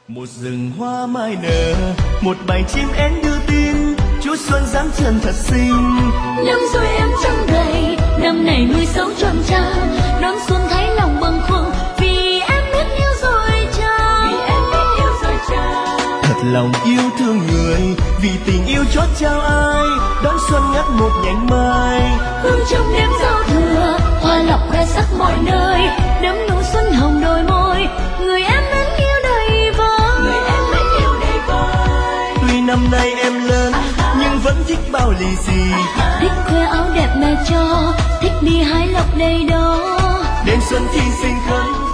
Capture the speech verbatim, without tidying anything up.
Một rừng hoa mai nở, một bài chim én đưa tin, Chúa Xuân giáng trần thật xinh. Năm rồi em trăng đầy, năm này nuôi sống tròn trăng, đón xuân thấy lòng bâng khuâng, vì em biết yêu rồi cha. Vì em biết yêu rồi cha. Thật lòng yêu thương người, vì tình yêu chót trao ai, đón xuân ngắt một nhành mai. Hương trong đêm giao thừa, hoa lọc khoe sắc mọi nơi, đấm nụ xuân hồng đôi môi, người em mến yêu đầy vơi. Người em mến yêu đầy vơi. Tuy năm nay em lớn, nhưng vẫn thích bao lì xì. Thích khoe áo đẹp mẹ cho, thích đi hái lộc đầy đó. Đêm xuân thi sinh khấn